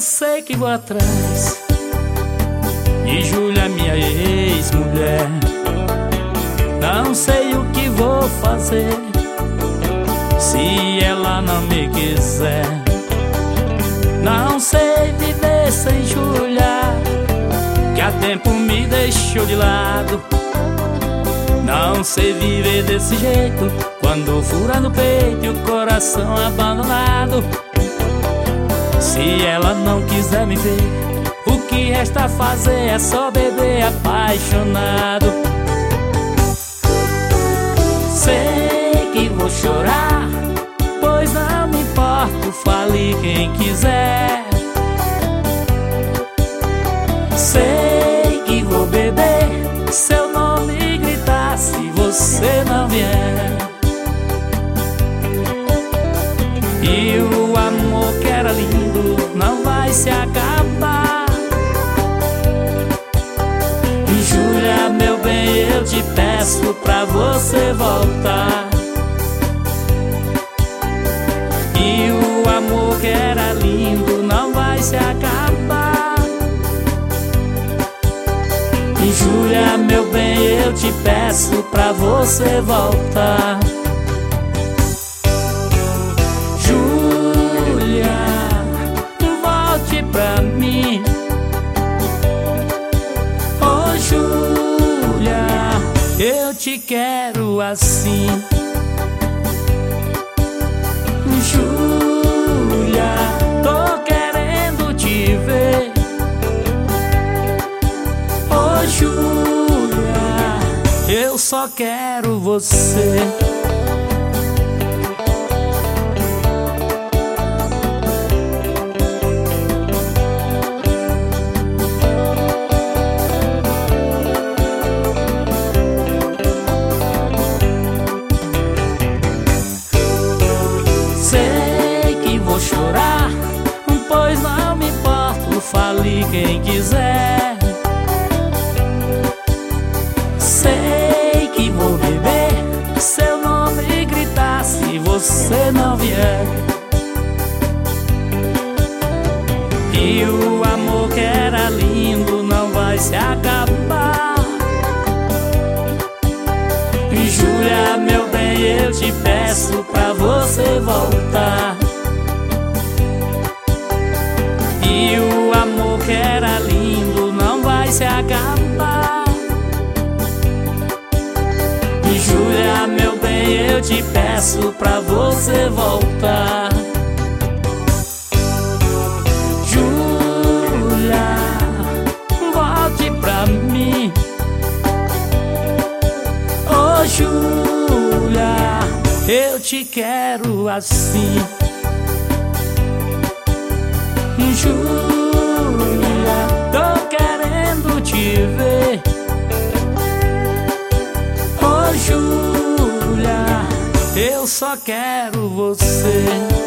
sei que vou atrás de Júlia, minha ex-mulher. Não sei o que vou fazer se ela não me quiser. Não sei viver sem Júlia, que há tempo me deixou de lado. Não sei viver desse jeito, quando fura no peito e o coração abandonado. Se ela não quiser me ver, o que resta fazer é só beber apaixonado. Sei que vou chorar, pois não me importo, fale quem quiser. Sei que vou beber seu nome e gritar se você não vier. E o amor que era lindo não vai se acabar. E Júlia, meu bem, eu te peço pra você voltar. E o amor que era lindo não vai se acabar. E Júlia, meu bem, eu te peço pra você voltar. Júlia, volte pra mim. Oh, Júlia, eu te quero assim. Júlia, tô querendo te ver. Oh, Júlia, eu só quero você. Chorar, pois não me importo, fale quem quiser. Sei que vou beber seu nome e gritar se você não vier. E o amor que era lindo não vai se acabar. E Júlia, meu bem, eu te peço pra você voltar. E o amor que era lindo não vai se acabar. E Júlia, meu bem, eu te peço pra você voltar. Júlia, volte pra mim. Oh, Júlia, eu te quero assim. Júlia, tô querendo te ver. Oh, Júlia, eu só quero você.